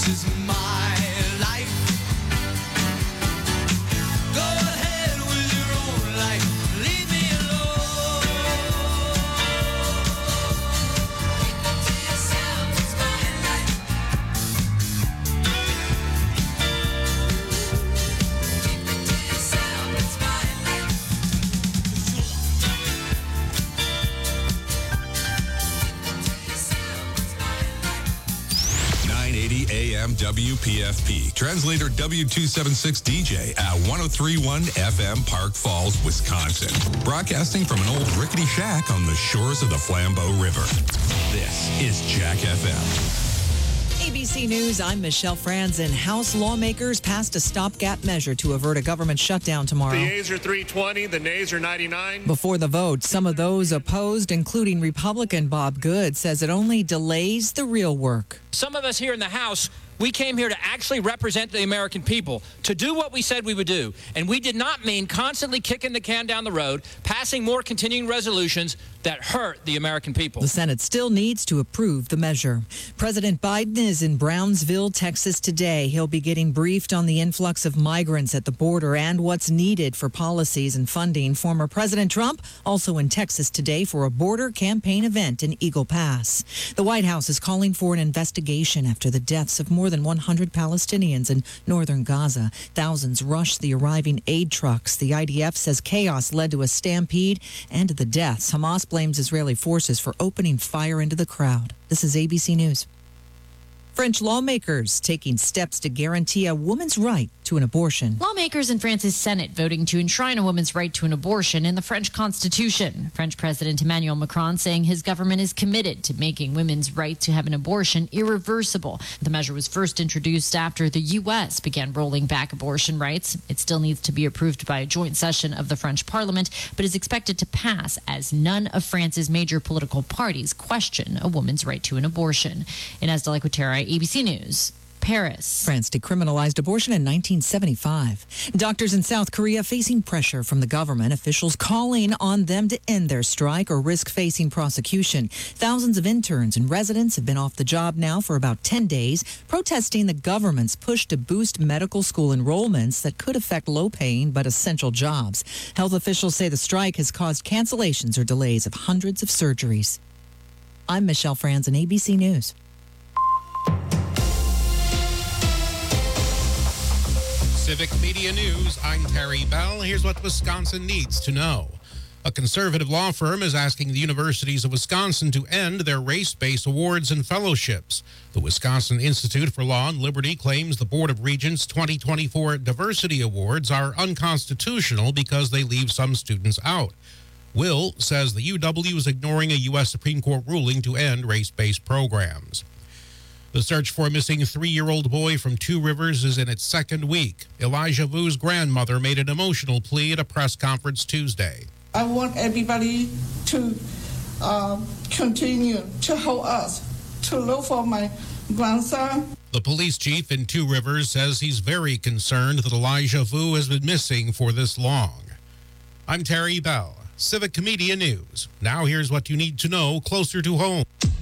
This is my life. Go ahead with your own life. Leave me alone. Keep it to yourself. It's my life. Keep it to yourself. It's my life. 980 AM WPFP. Translator W276 DJ at 1031 FM Park Falls, Wisconsin. Broadcasting from an old rickety shack on the shores of the Flambeau River. This is Jack FM. ABC News, I'm Michelle Franzen. House lawmakers passed a stopgap measure to avert a government shutdown tomorrow. The yeas are 320, the nays are 99. Before the vote, some of those opposed, including Republican Bob Good, says it only delays the real work. Some of us here in the House, we came here to actually represent the American people, to do what we said we would do. And we did not mean constantly kicking the can down the road, passing more continuing resolutions that hurt the American people. The Senate still needs to approve the measure. President Biden is in Brownsville, Texas today. He'll be getting briefed on the influx of migrants at the border and what's needed for policies and funding. Former President Trump also in Texas today for a border campaign event in Eagle Pass. The White House is calling for an investigation after the deaths of more than 100 Palestinians in northern Gaza. Thousands rushed the arriving aid trucks. The IDF says chaos led to a stampede and the deaths. Hamas blames Israeli forces for opening fire into the crowd. This is ABC News. French lawmakers taking steps to guarantee a woman's right to an abortion. Lawmakers in France's Senate voting to enshrine a woman's right to an abortion in the French Constitution. French President Emmanuel Macron saying his government is committed to making women's right to have an abortion irreversible. The measure was first introduced after the U.S. began rolling back abortion rights. It still needs to be approved by a joint session of the French Parliament, but is expected to pass as none of France's major political parties question a woman's right to an abortion. Inez de la Cuetara, ABC News, Paris. France decriminalized abortion in 1975. Doctors in South Korea facing pressure from the government, officials calling on them to end their strike or risk facing prosecution. Thousands of interns and residents have been off the job now for about 10 days, protesting the government's push to boost medical school enrollments that could affect low-paying but essential jobs. Health officials say the strike has caused cancellations or delays of hundreds of surgeries. I'm Michelle Franzen, ABC News. Civic Media News, I'm Terry Bell. Here's what Wisconsin needs to know. A conservative law firm is asking the universities of Wisconsin to end their race-based awards and fellowships. The Wisconsin Institute for Law and Liberty claims the Board of Regents' 2024 Diversity Awards are unconstitutional because they leave some students out. Will says the UW is ignoring a U.S. Supreme Court ruling to end race-based programs. The search for a missing 3-year-old boy from Two Rivers is in its second week. Elijah Vu's grandmother made an emotional plea at a press conference Tuesday. I want everybody to continue to help us to look for my grandson. The police chief in Two Rivers says he's very concerned that Elijah Vu has been missing for this long. I'm Terry Bell, Civic Media News. Now here's what you need to know closer to home.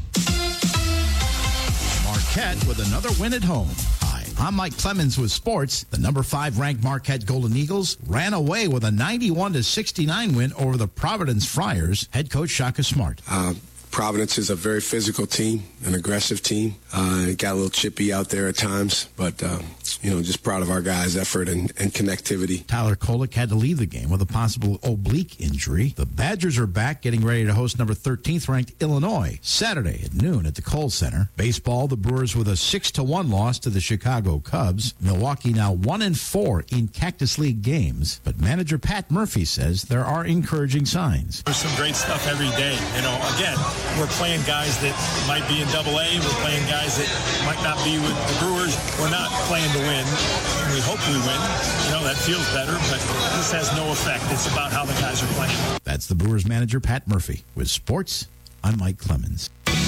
Marquette with another win at home. Hi, I'm Mike Clemens with sports. The number 5 ranked Marquette Golden Eagles ran away with a 91-69 win over the Providence Friars. Head coach Shaka Smart. Providence is a very physical team, an aggressive team. It got a little chippy out there at times, but, just proud of our guys' effort and connectivity. Tyler Kolek had to leave the game with a possible oblique injury. The Badgers are back, getting ready to host number 13th ranked Illinois Saturday at noon at the Kohl Center. Baseball, the Brewers with a 6-1 loss to the Chicago Cubs. Milwaukee now 1-4 in Cactus League games, but manager Pat Murphy says there are encouraging signs. There's some great stuff every day. Again, we're playing guys that might be in AA. We're playing guys that might not be with the Brewers. We're not playing to win. We hope we win. That feels better, but this has no effect. It's about how the guys are playing. That's the Brewers manager, Pat Murphy. With sports, I'm Mike Clemens.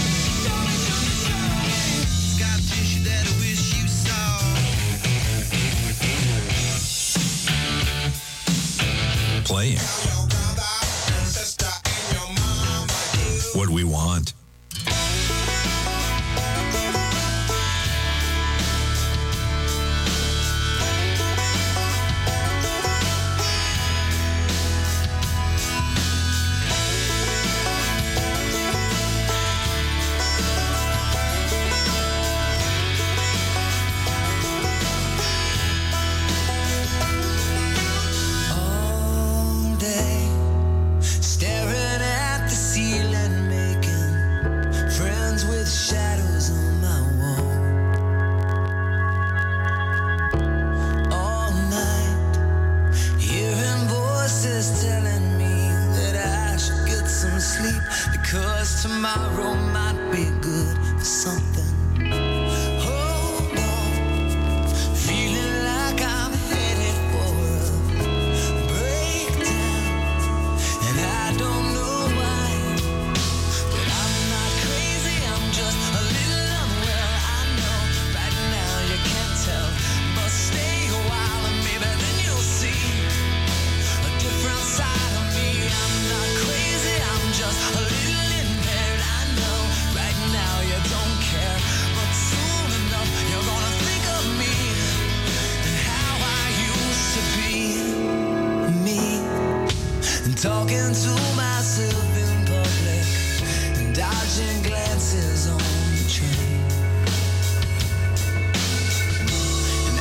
Playing what we want. tomorrow might be good for something. Hold on, feeling like I'm headed for a breakdown, and I don't know why, but I'm not crazy, I'm just a little unwell. I know right now you can't tell, but stay a while and maybe then you'll see a different side of me. I'm not crazy, I'm just a little impaired. I know right now you don't care, but soon enough you're gonna think of me and how I used to be me, and talking to myself in public and dodging glances on the train. And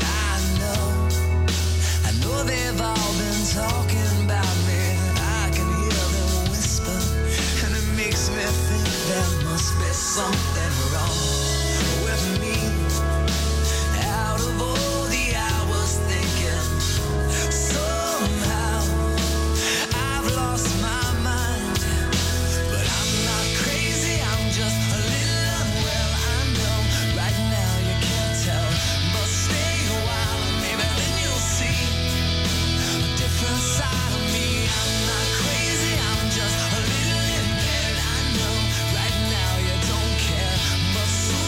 I know they've all been talking about me, and I can hear them whisper, and it makes me think there must be something wrong with me. Out of all the hours thinking, somehow I've lost my mind, but I'm not crazy, I'm just a little unwell. I know right now you can't tell, but stay a while and maybe then you'll see a different side of me. I'm not crazy, I'm just a little impaired. I know right now you don't care, but soon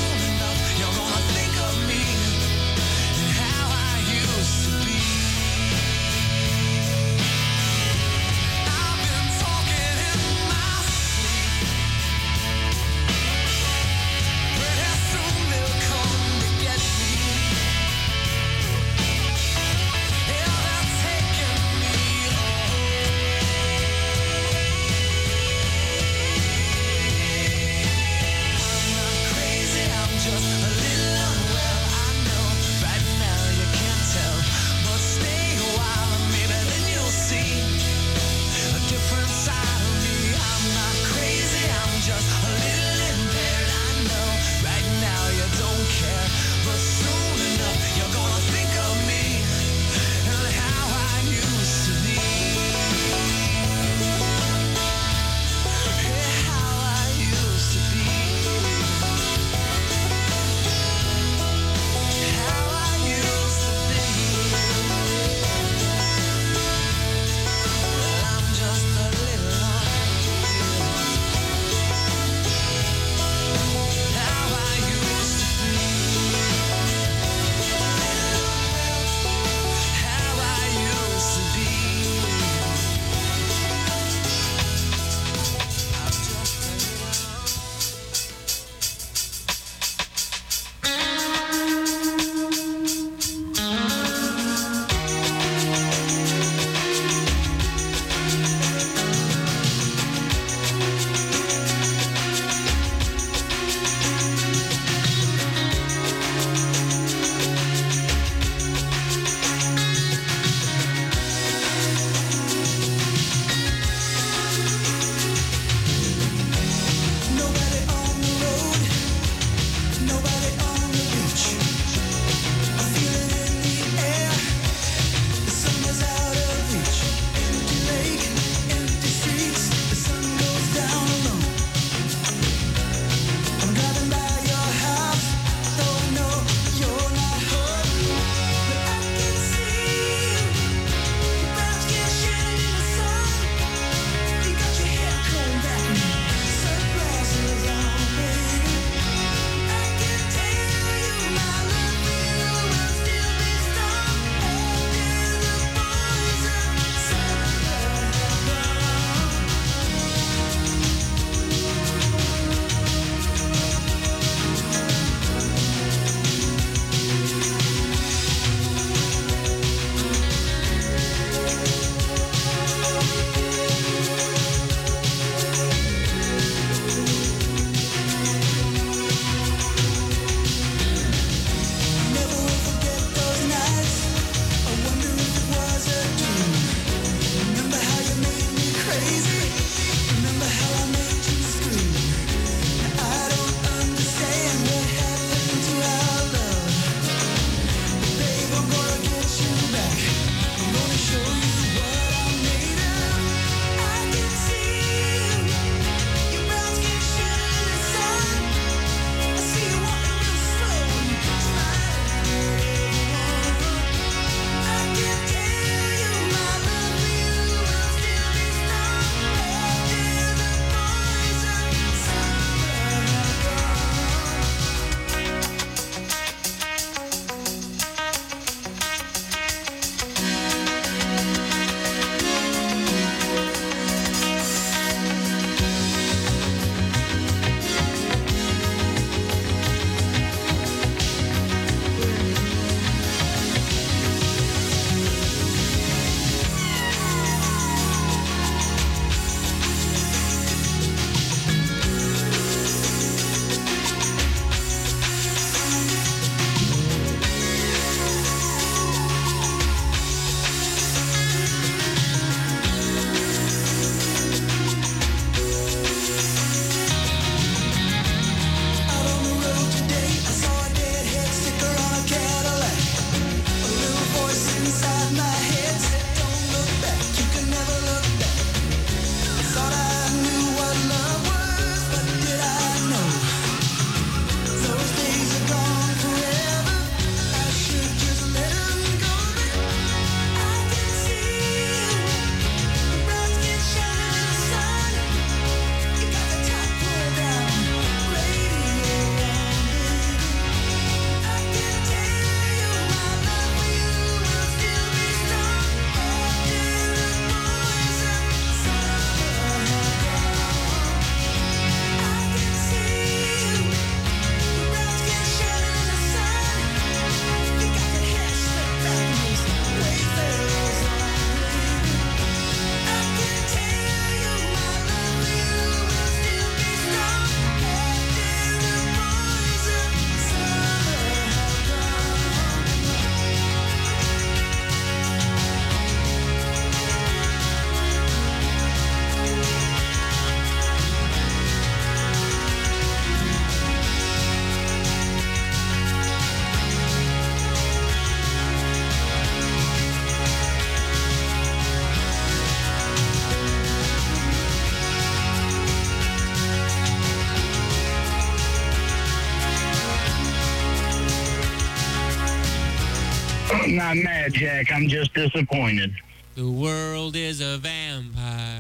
I'm not mad, Jack. I'm just disappointed. The world is a vampire.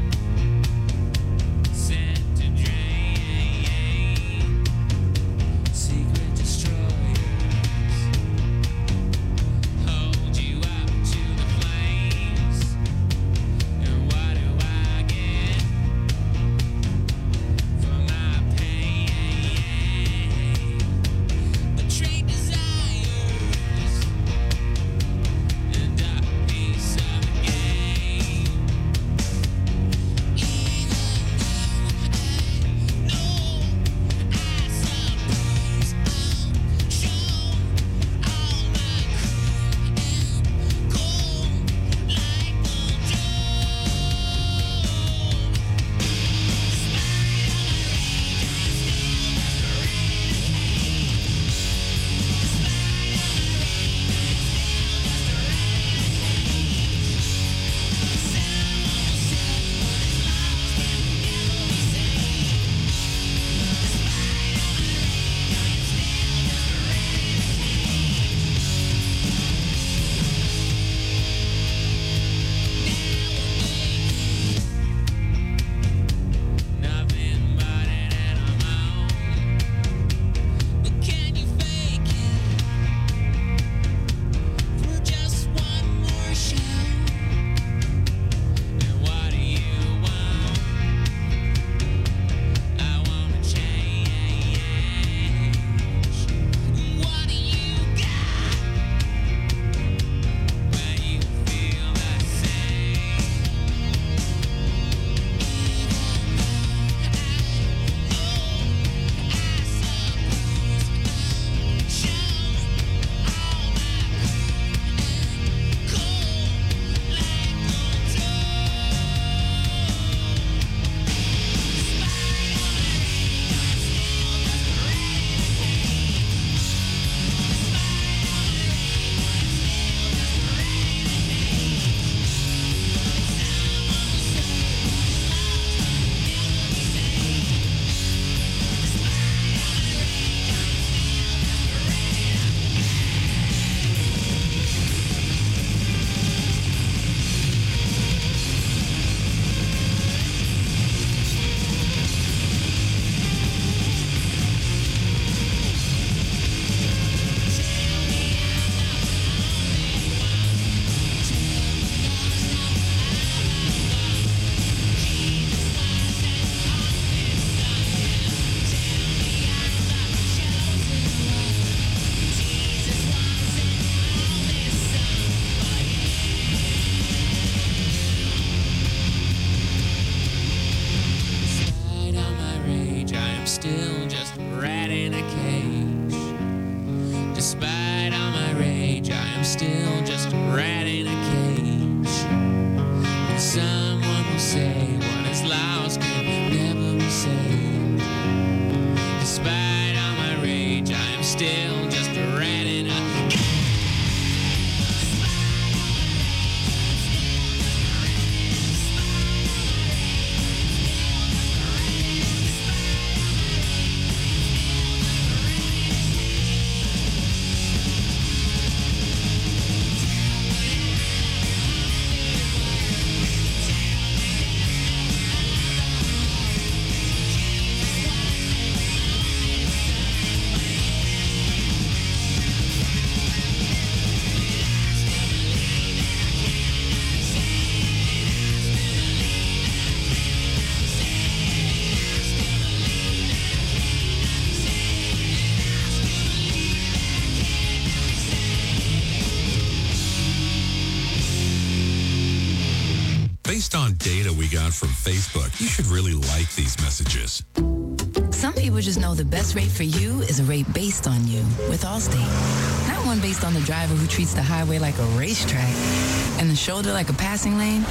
Based on data we got from Facebook, you should really like these messages. Some people just know the best rate for you is a rate based on you with Allstate. Not one based on the driver who treats the highway like a racetrack and the shoulder like a passing lane.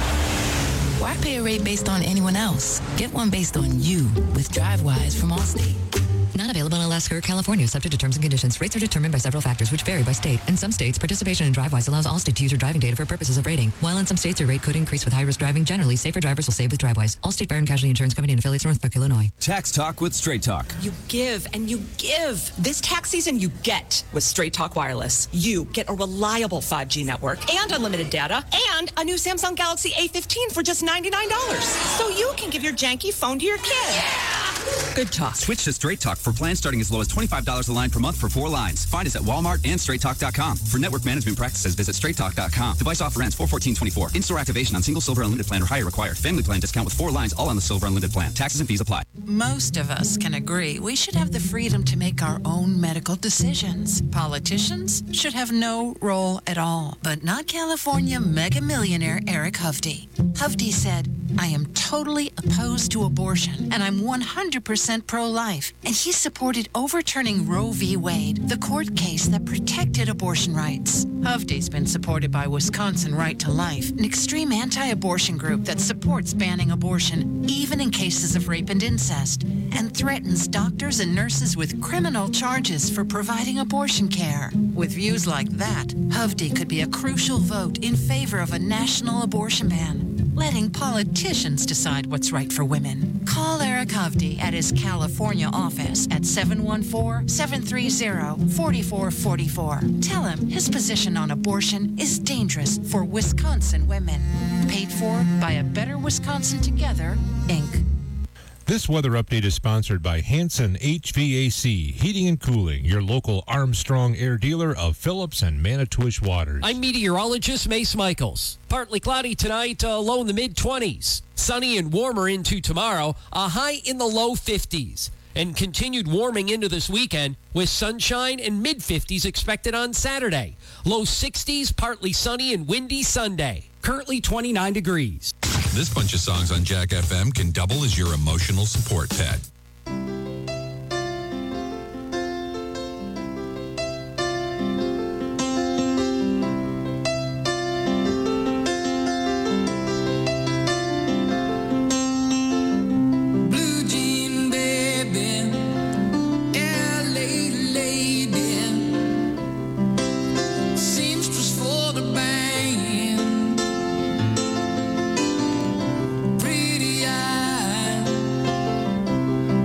Why pay a rate based on anyone else? Get one based on you with DriveWise from Allstate. Not available in Alaska. Lasker, California, subject to terms and conditions. Rates are determined by several factors, which vary by state. In some states, participation in DriveWise allows Allstate to use your driving data for purposes of rating. While in some states, your rate could increase with high-risk driving. Generally, safer drivers will save with DriveWise. Allstate Fire and Casualty Insurance Company and affiliates, Northbrook, Illinois. Tax Talk with Straight Talk. You give and you give. This tax season, you get with Straight Talk Wireless. You get a reliable 5G network and unlimited data and a new Samsung Galaxy A15 for just $99. So you can give your janky phone to your kid. Yeah! Good talk. Switch to Straight Talk for plans starting as low as $25 a line per month for 4 lines. Find us at Walmart and StraightTalk.com. For network management practices, visit StraightTalk.com. Device offer ends 4/14/24. In-store activation on single Silver Unlimited plan or higher required. Family plan discount with 4 lines, all on the Silver Unlimited plan. Taxes and fees apply. Most of us can agree we should have the freedom to make our own medical decisions. Politicians should have no role at all. But not California mega millionaire Eric Hovde. Hovde said, "I am totally opposed to abortion, and I'm 100% pro-life." And he supported overturning Roe v. Wade, the court case that protected abortion rights. Hovde's been supported by Wisconsin Right to Life, an extreme anti-abortion group that supports banning abortion, even in cases of rape and incest, and threatens doctors and nurses with criminal charges for providing abortion care. With views like that, Hovde could be a crucial vote in favor of a national abortion ban, letting politicians decide what's right for women. Call Eric Hovde at his California office at 714-730-4444. Tell him his position on abortion is dangerous for Wisconsin women. Paid for by A Better Wisconsin Together, Inc. This weather update is sponsored by Hanson HVAC, Heating and Cooling, your local Armstrong Air dealer of Phillips and Manitowish Waters. I'm meteorologist Mace Michaels. Partly cloudy tonight, low in the mid-20s. Sunny and warmer into tomorrow, a high in the low 50s. And continued warming into this weekend with sunshine and mid-50s expected on Saturday. Low 60s, partly sunny and windy Sunday. Currently 29 degrees. This bunch of songs on Jack FM can double as your emotional support pet. Blue jean baby, LA lady, seamstress for the band, pretty eyes.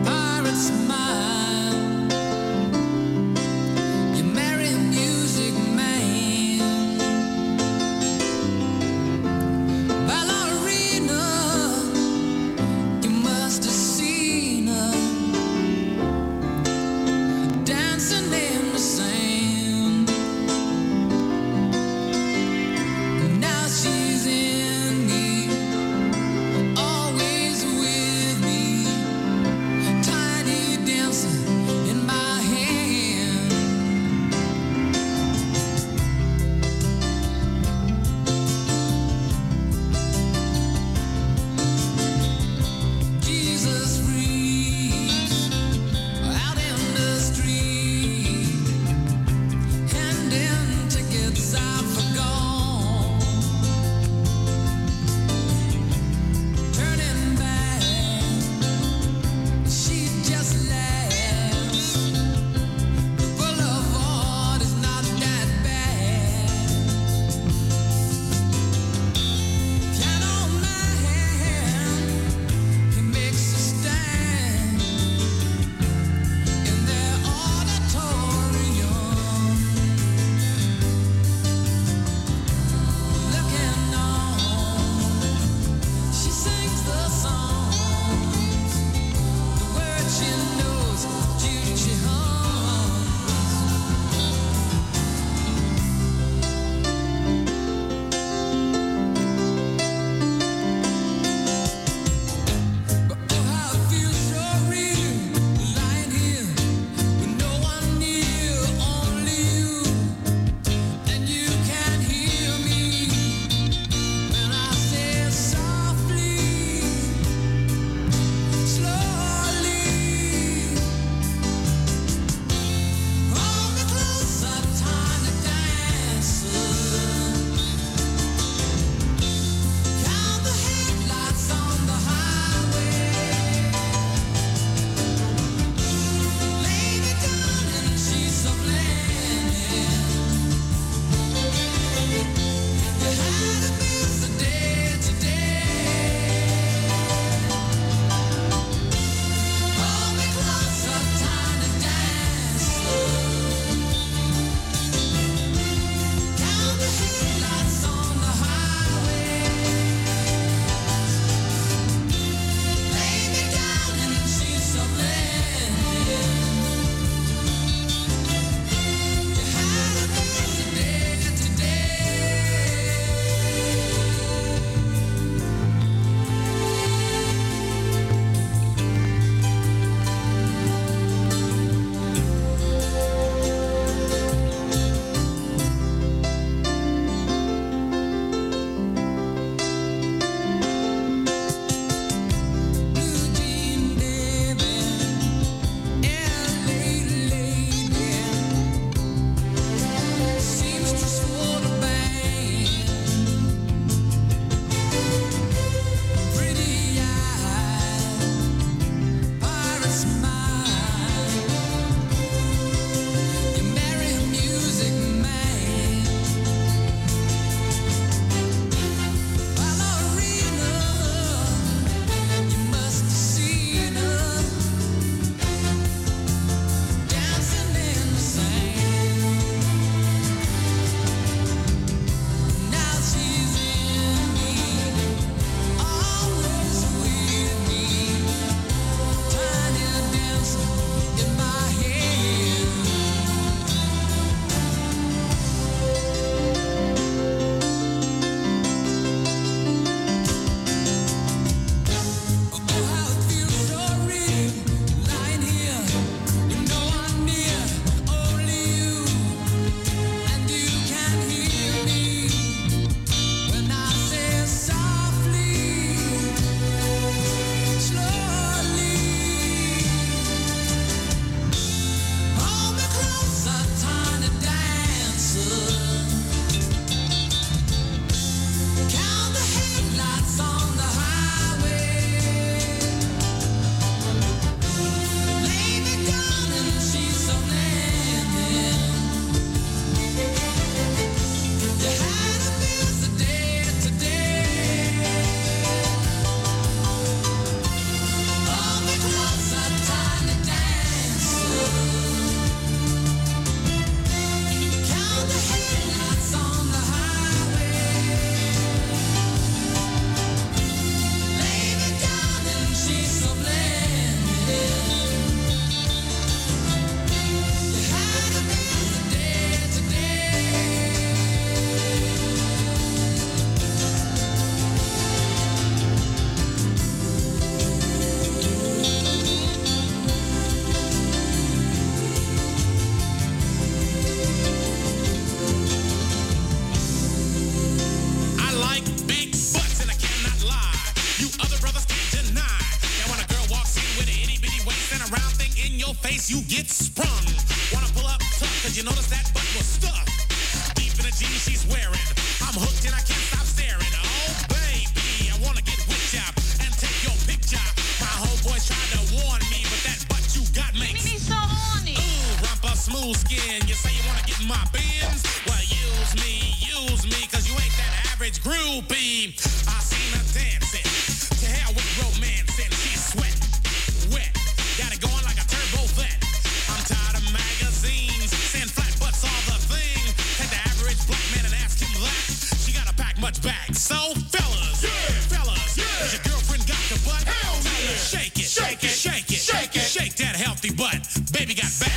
face, you get sprung. Wanna pull up tough, cause you notice that butt was stuffed. Deep in the jeans she's wearing. I'm hooked and I can't stop staring. Oh, baby, I wanna get with ya and take your picture. My homeboys tried to warn me, but that butt you got makes me so horny. Ooh, rumpa smooth skin. You say you wanna get in my bins? Well, use me, cause you ain't that average groupie. I seen her dancing. To hell with romance and she's sweat, wet. Got it going like a turbo vet. I'm tired of magazines saying flat butts are the thing. Take the average black man and ask him that. She gotta pack much back. So fellas, has your girlfriend got the butt? Hell yeah. Shake it, shake it, shake it, shake it, shake that healthy butt. Baby got back.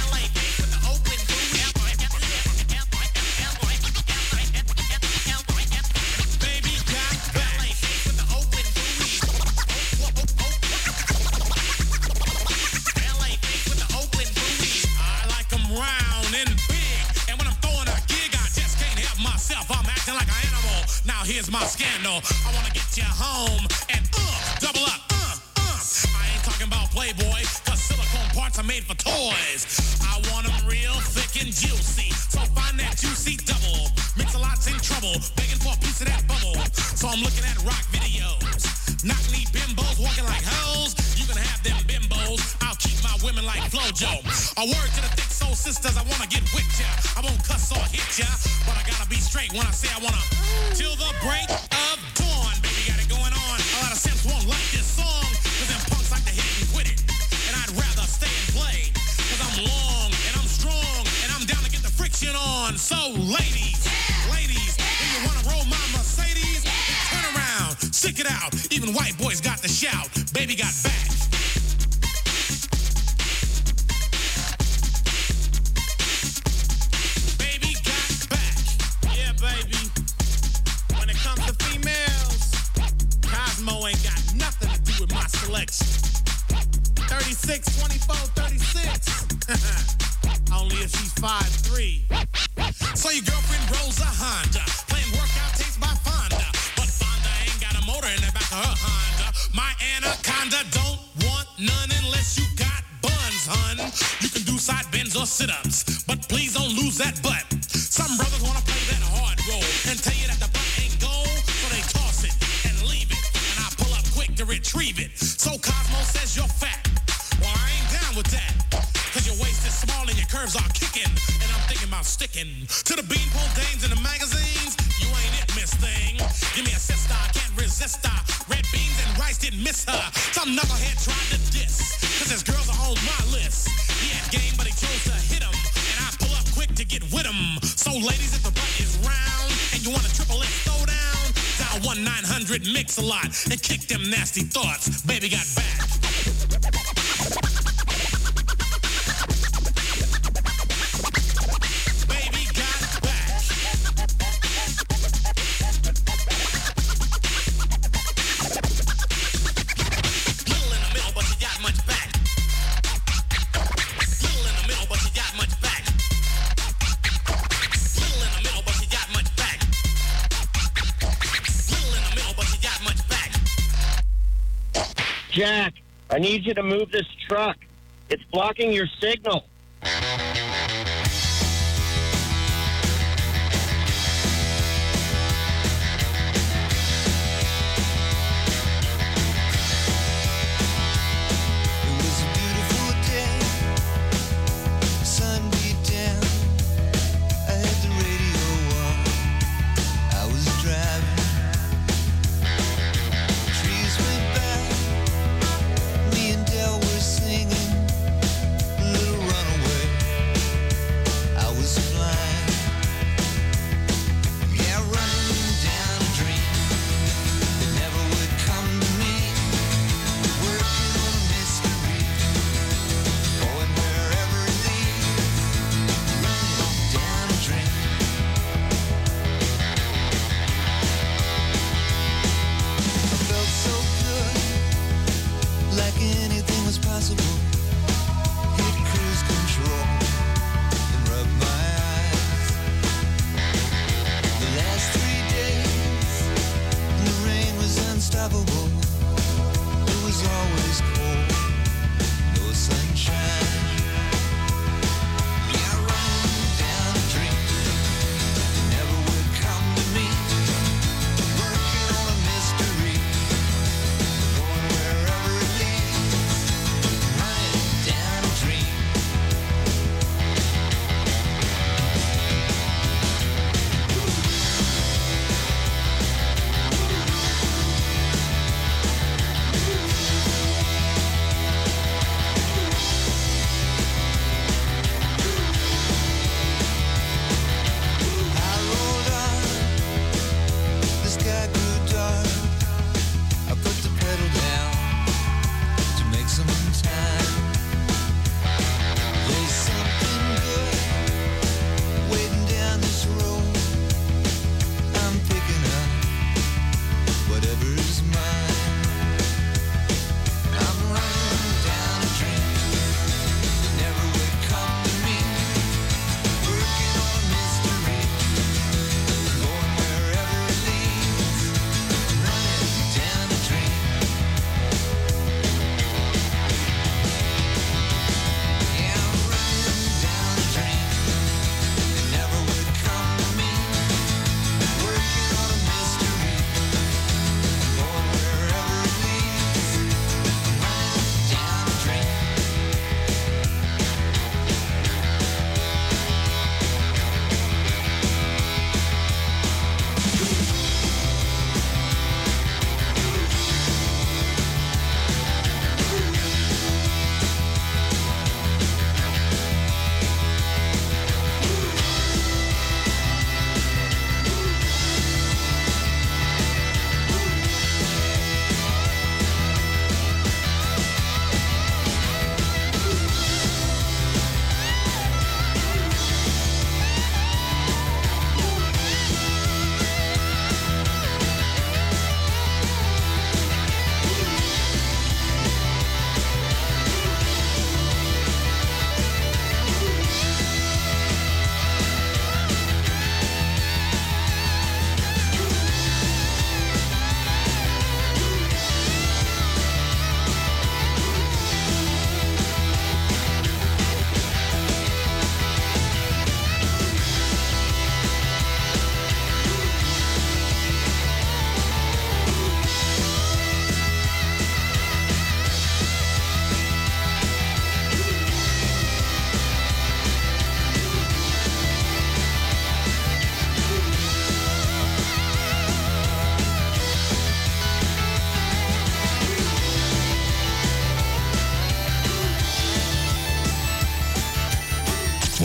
Here's my scandal. I wanna get you home and double up. I ain't talking about Playboy, cause silicone parts are made for toys. I want them real thick and juicy. So find that juicy double. Mix-a-lot's in trouble, begging for a piece of that bubble. So I'm looking at rock videos. Knock-knee bimbos walking like hoes. You can have them bimbos. I'll keep my women like Flojo. A word to the thick soul sisters, I wanna get with ya. I won't cuss or hit ya, but I gotta be straight when I say I wanna. Till the break of dawn, baby, got it going on. A lot of simps won't like this song, cause them punks like to hit and quit it. And I'd rather stay and play, cause I'm long and I'm strong, and I'm down to get the friction on. So ladies, if you wanna roll my Mercedes, turn around, stick it out. Even white boys got the shout, baby got back. Baby got back, yeah baby. When it comes to females, Cosmo ain't got nothing to do with my selection. 36, 24, 36. Only if she's 5'3". So your girlfriend rolls a Honda, playing workout tapes by Fonda. But Fonda ain't got a motor in the back of her Honda. My Anaconda don't want none unless you got buns, hun. You can do side bends or sit-ups, but please don't lose that butt. Some brothers wanna play that hard role and tell you that the butt ain't gold, so they toss it and leave it, and I pull up quick to retrieve it. So Cosmo says you're fat. Well, I ain't down with that, cause your waist is small and your curves are kicking, and I'm thinking about sticking to the beanpole dames in the magazines. You ain't it, miss thing. Give me a sister, I can't resist her. Red beans and rice didn't miss her. Some knucklehead tried to diss, cause his girls are on my list. He had game, but he chose to hit him, and I pull up quick to get with him. So ladies, if the butt is round and you want a triple X throwdown, dial 1-900-MIX-A-LOT and kick them nasty thoughts. Baby got back. Jack, I need you to move this truck. It's blocking your signal. Little runaway.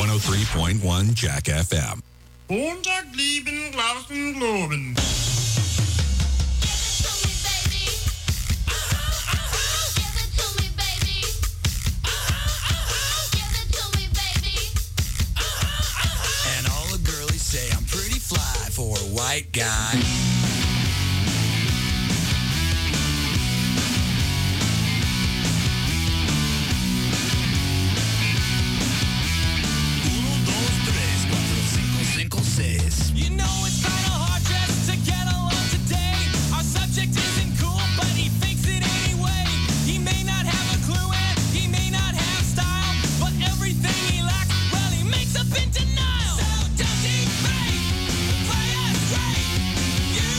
103.1 Jack FM. Montag, lieben, glauben, globen. And all the girlies say I'm pretty fly for a white guy. You know it's kind of hard just to get along today. Our subject isn't cool, but he thinks it anyway. He may not have a clue and he may not have style, but everything he lacks, well, he makes up in denial. So don't degrade, play us straight. You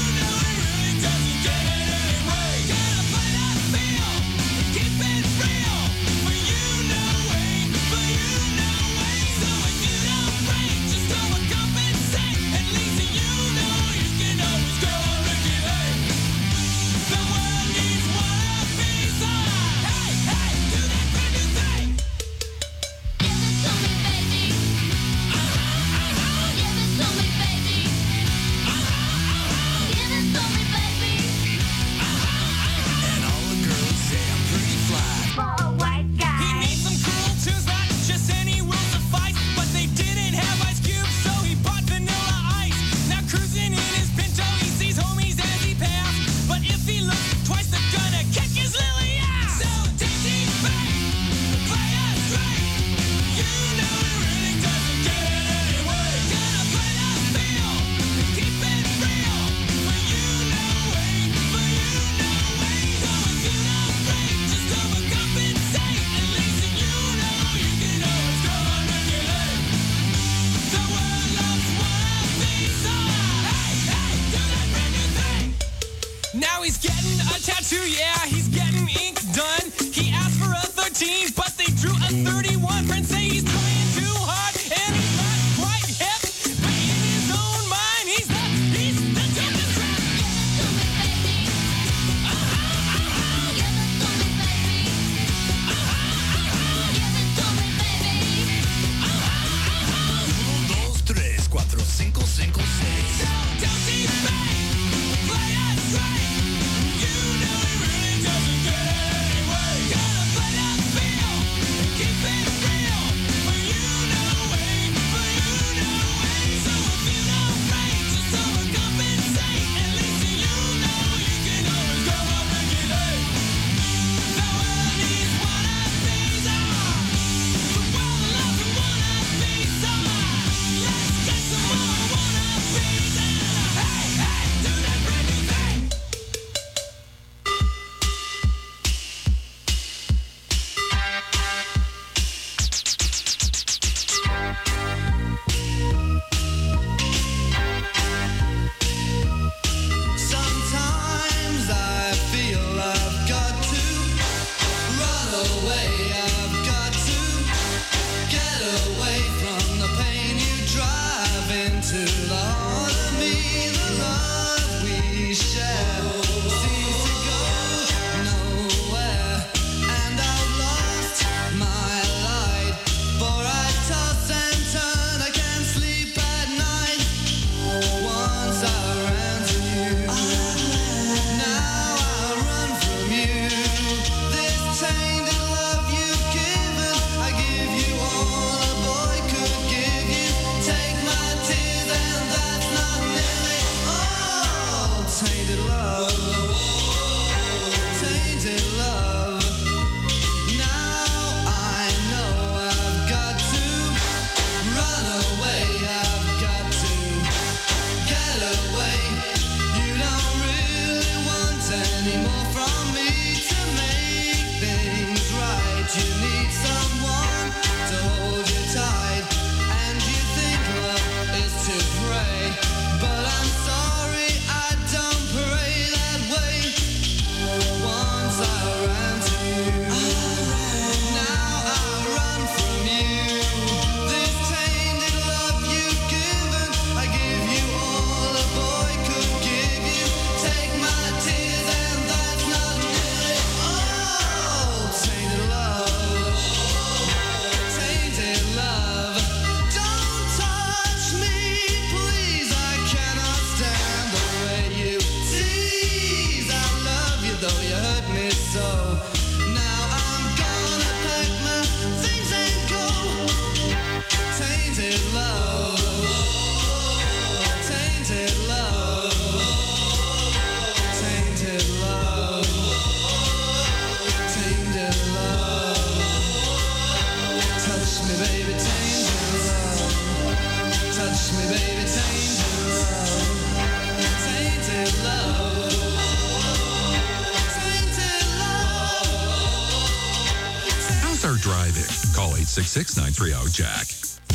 1-866-930-JACK.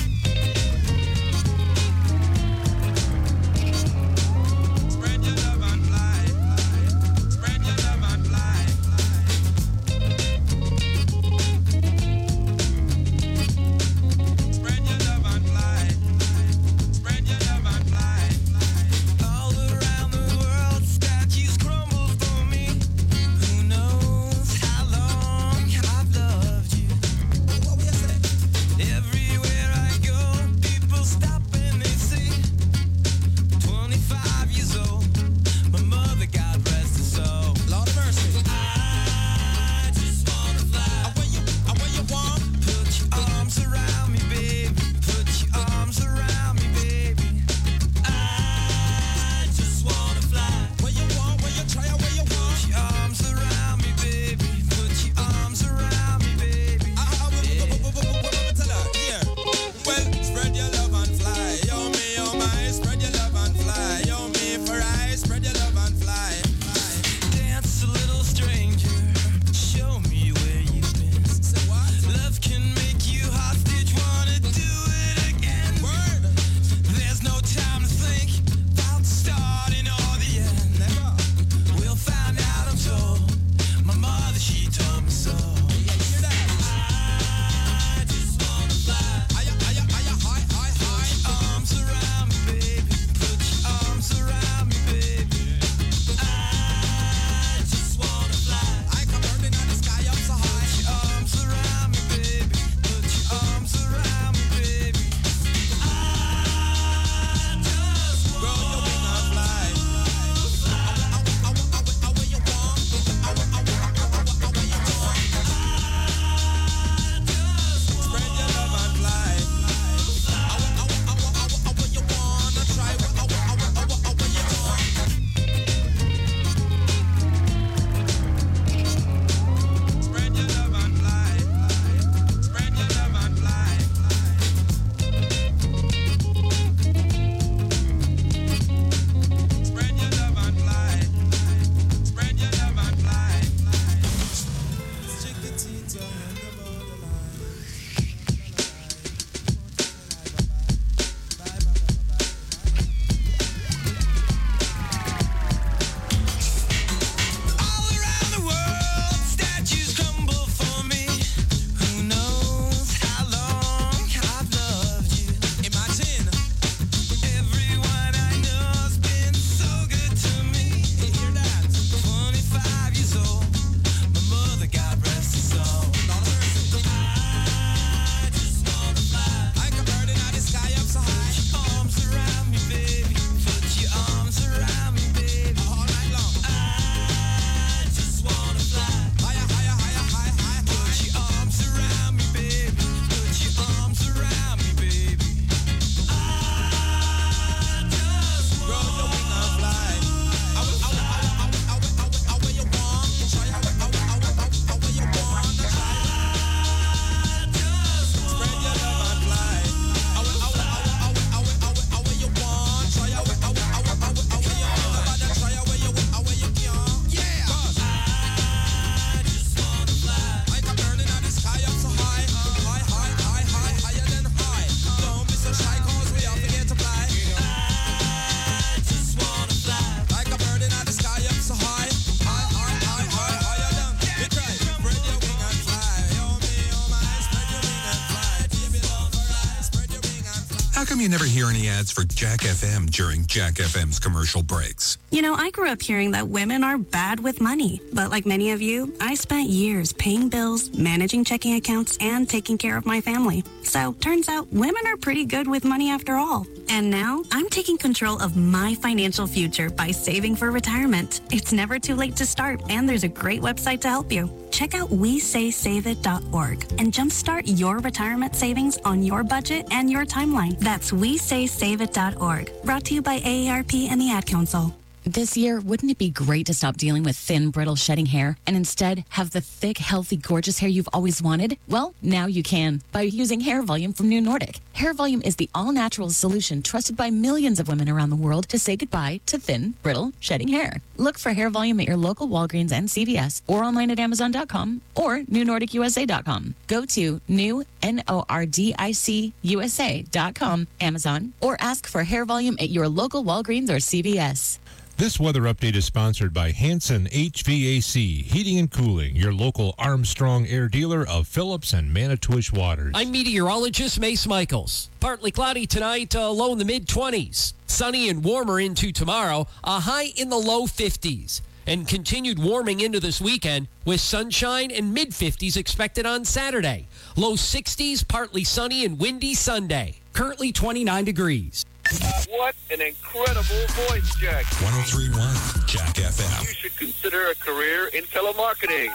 How come you never hear any ads for Jack FM during Jack FM's commercial breaks? You know, I grew up hearing that women are bad with money. But like many of you, I spent years paying bills, managing checking accounts, and taking care of my family. So, turns out women are pretty good with money after all. And now, I'm taking control of my financial future by saving for retirement. It's never too late to start, and there's a great website to help you. Check out WeSaySaveIt.org and jumpstart your retirement savings on your budget and your timeline. That's WeSaySaveIt.org. Brought to you by AARP and the Ad Council. This year, wouldn't it be great to stop dealing with thin, brittle, shedding hair and instead have the thick, healthy, gorgeous hair you've always wanted? Well, now you can by using Hair Volume from New Nordic. Hair Volume is the all-natural solution trusted by millions of women around the world to say goodbye to thin, brittle, shedding hair. Look for Hair Volume at your local Walgreens and CVS or online at Amazon.com or NewNordicUSA.com. Go to NewNordicUSA.com, Amazon, or ask for Hair Volume at your local Walgreens or CVS. This weather update is sponsored by Hanson HVAC, Heating and Cooling, your local Armstrong air dealer of Phillips and Manitowish Waters. I'm meteorologist Mace Michaels. Partly cloudy tonight, low in the mid-20s. Sunny and warmer into tomorrow, a high in the low 50s. And continued warming into this weekend with sunshine and mid-50s expected on Saturday. Low 60s, partly sunny and windy Sunday. Currently 29 degrees. What an incredible voice, Jack. 103.1 Jack FM. You should consider a career in telemarketing.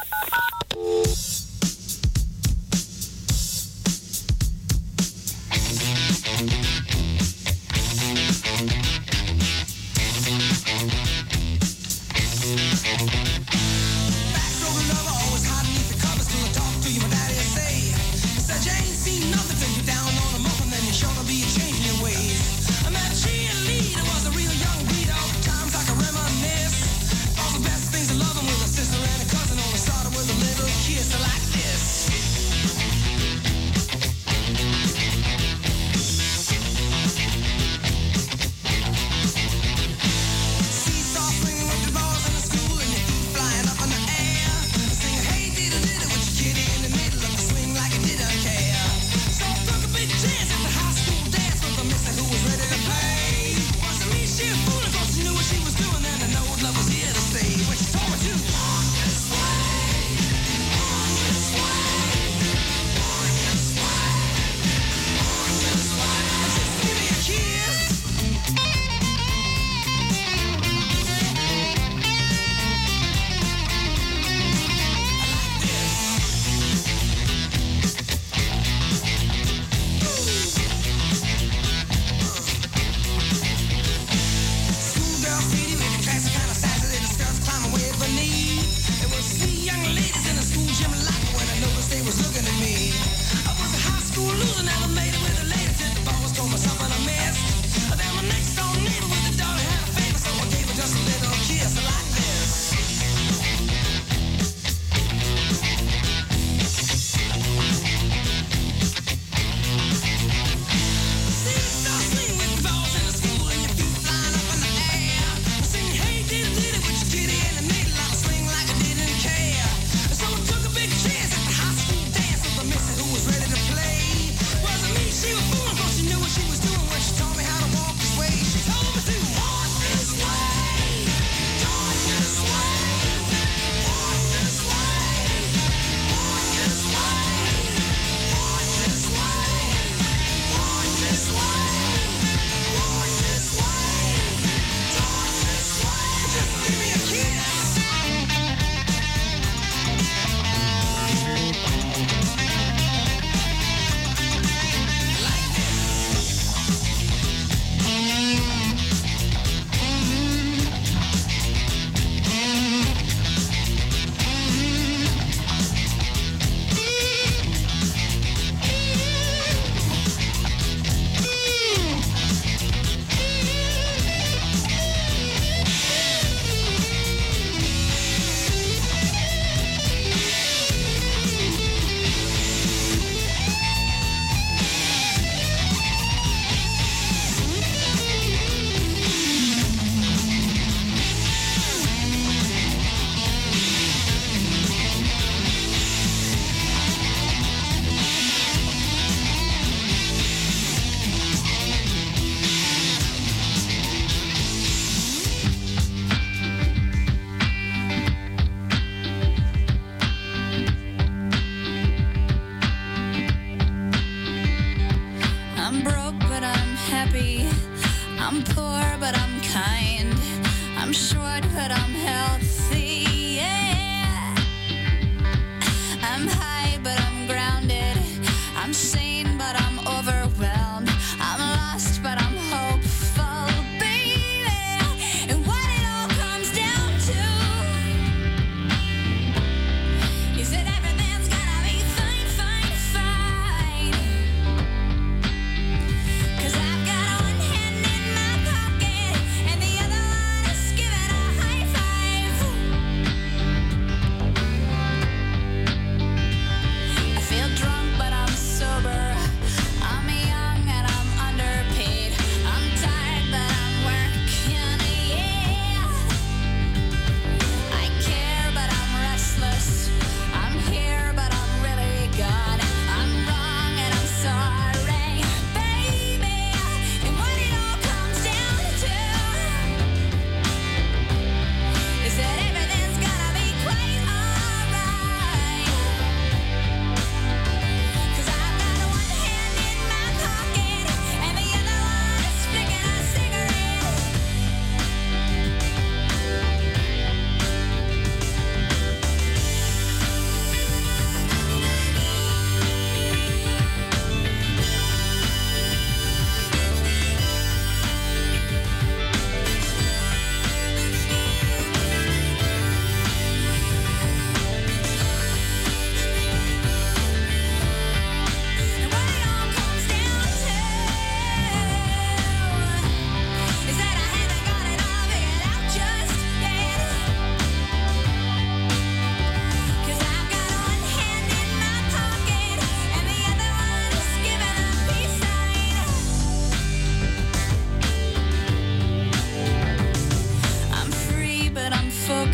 And what it all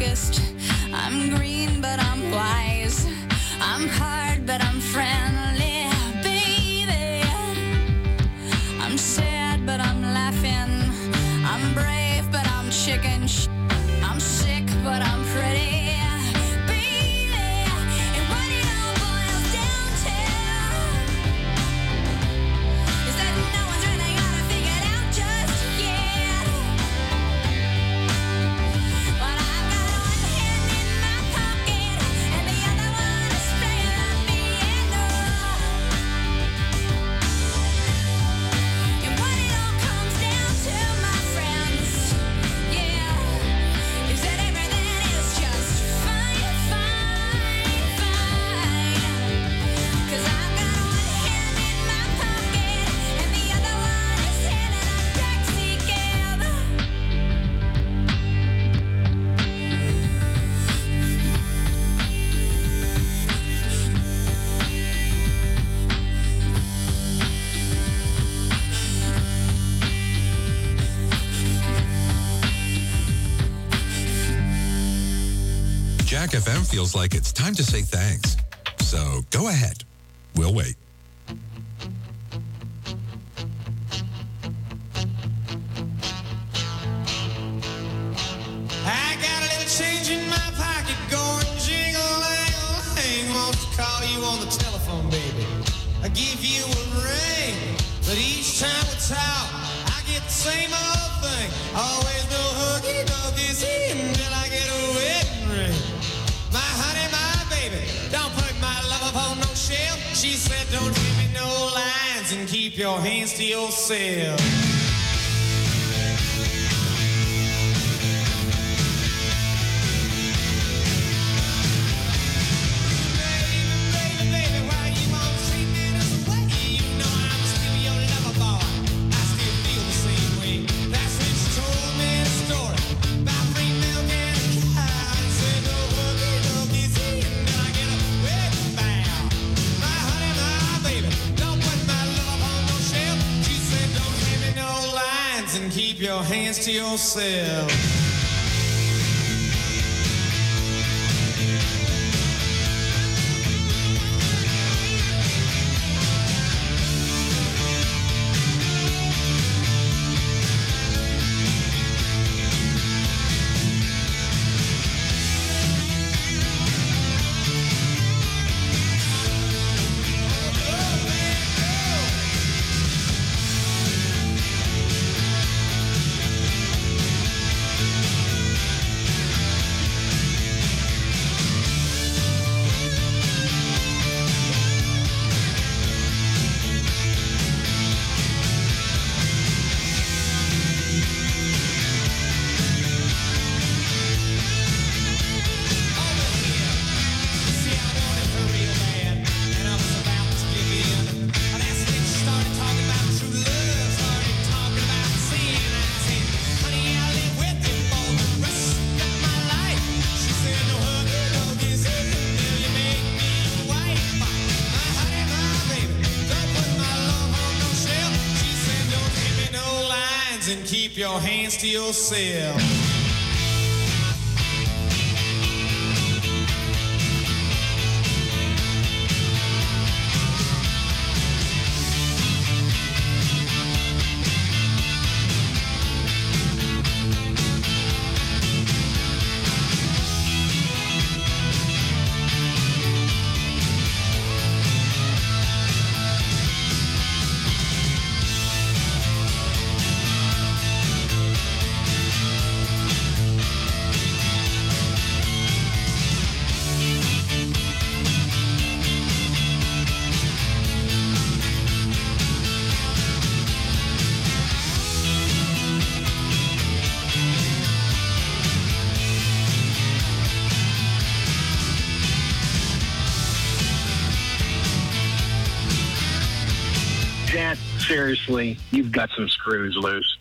twist. I'm green, but I'm wise. I'm hard, but I'm friendly, baby. I'm sad, but I'm laughing. I'm brave, but I'm chicken. I'm sick, but I'm pretty. Jack FM feels like it's time to say thanks. So go ahead. We'll wait. I got a little change in my pocket going jingle-lang-lang. Wants to call you on the telephone, baby. I give you a ring, but each time we talk, I get the same old thing. Always no huggy, no kissy until I get a wedding ring. My honey, my baby, don't put my love up on no shelf. She said, don't give me no lines and keep your hands to yourself. Keep your hands to yourself. And keep your hands to yourself. Seriously, you've got some screws loose.